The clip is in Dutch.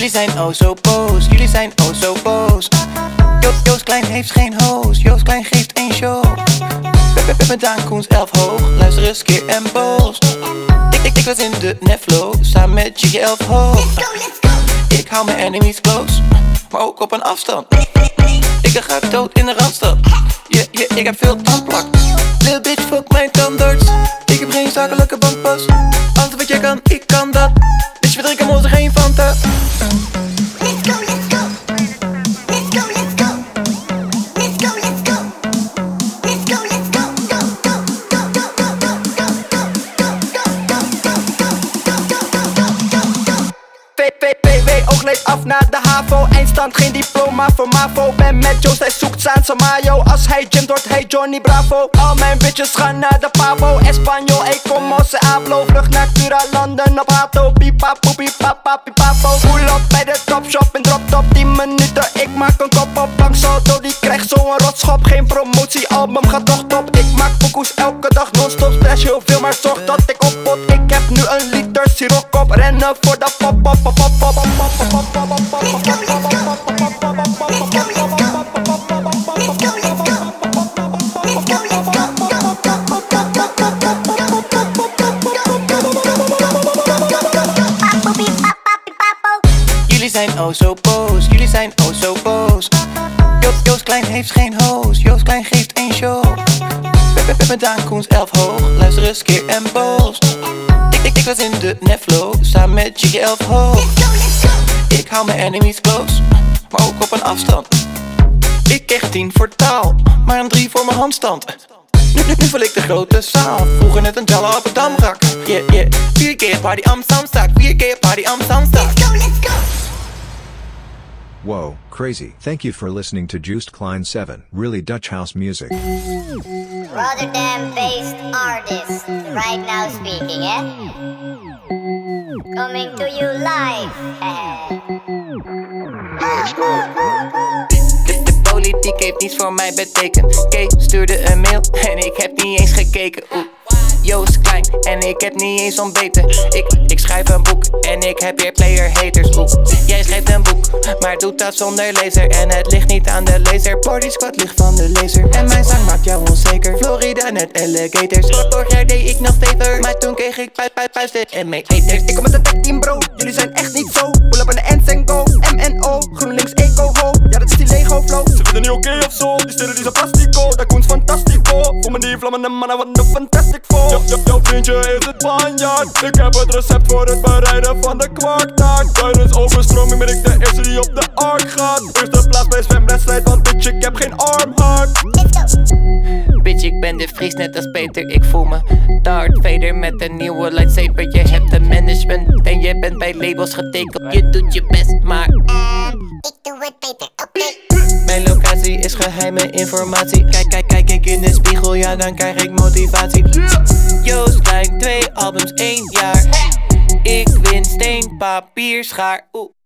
Jullie zijn oh zo boos, jullie zijn oh zo boos. Joost Klein heeft geen host, Joost Klein geeft één show. Met Daan Koens 11 hoog, luister eens keer en boos. Ik was in de Netflow, samen met G11 hoog. Ik hou mijn enemies close, maar ook op een afstand. Ik ga dood in de Randstad. Ik heb veel tandplak. Lil bitch, fuck mijn tandarts. Ik heb geen zakelijke bankpas. Alles wat jij kan, ik kan dat. Bitch, we drinken monster, geen Fanta. Let's go, let's go. Let's go, let's go. Let's go, let's go. Let's go, let's go. Go, go, go, go, go, go, go, go, go, go, go, go, go, go. VVV, oogleed af naar de HAVO. Eindstand, geen diploma voor MAVO. Ben met Joost, hij zoekt Saanse Mayo. Als hij gymt wordt hij Johnny Bravo. Al mijn bitches gaan naar de Pavo. Espanol, ik kom als Ablo. Vlug naar Cura, London op Hato. Pipa, poepie, papa, pipapo. Pull up bij de topshop en drop top 10 minuten. Ik maak een kop op Bank Soto. Die krijgt zo'n rotschop. Geen promotie, album gaat toch top. Ik maak pokoes elke dag non-stop. Splash heel veel, maar zorg dat ik oppot. Ik heb nu een liter siroop op. Rennen voor de pop, pop, pop, pop, pop, pop, pop, pop, pop, pop, pop. Let's go, let's go. Let's go, let's go. Let's go, let's go. Let's go, let's go. Let's go, let's go. Jullie zijn oh zo boos, jullie zijn oh zo boos. Joost Klein heeft geen host, Joost Klein geeft één show. Met Daan Koens 11 hoog, luister eens keer en boos. Ik was in de Netflow, samen met G11 hoog. Ik hou mijn enemies close, maar ook op een afstand. Ik kreeg 10 voor taal, maar een 3 voor mijn handstand. Nu vul ik de grote zaal, vroeger net een jalla op een damrak. 4 keer party am Samstag, 4 keer party am Samstag. Let's go, let's go. Whoa, crazy. Thank you for listening to Joost Klein 7, really Dutch house music. Rotterdam-based artist, right now speaking, eh? Coming to you live. De politiek heeft niets voor mij betekend. Kay stuurde een mail en ik heb niet eens gekeken. Joost Klein en ik heb niet eens ontbeten. Ik schrijf een boek en ik heb weer player haters. Jij schrijft een boek, maar doet dat zonder lezer. En het ligt niet aan de lezer, Party Squad ligt van de laser. En mijn zang maakt jou onzeker, Florida net alligators. Vorig jaar deed ik nog stever, maar toen kreeg ik puisten en mee haters. Ik kom met een tech team bro, jullie zijn echt niet zo. Pull up aan de ends en go, MNO, GroenLinks Eco ho. Ja dat is die Lego flow. Ze vinden niet oké of zo, die sterren die zijn plastico. Dat Koens fantastico, voor me die vlammende mannen wat een fantastic vol. Jouw vriendje is het Banjaard. Ik heb het recept voor het bereiden van de kwarktaart. Tijdens overstroming ben ik de eerste die op de ark gaat. Eerste plaats bij zwemwedstrijd, want bitch ik heb geen armhaak. Let's go. Bitch, ik ben de Vries net als Peter, ik voel me Darth Vader met een nieuwe lightsaber. Je hebt een management en je bent bij labels getekend. Je doet je best, maar Ik doe het beter, oké. mijn locatie is geheime informatie. Kijk ik in de spiegel, ja dan krijg ik motivatie. Joost Klein, 2 albums, 1 jaar. Ik win steen, papier, schaar.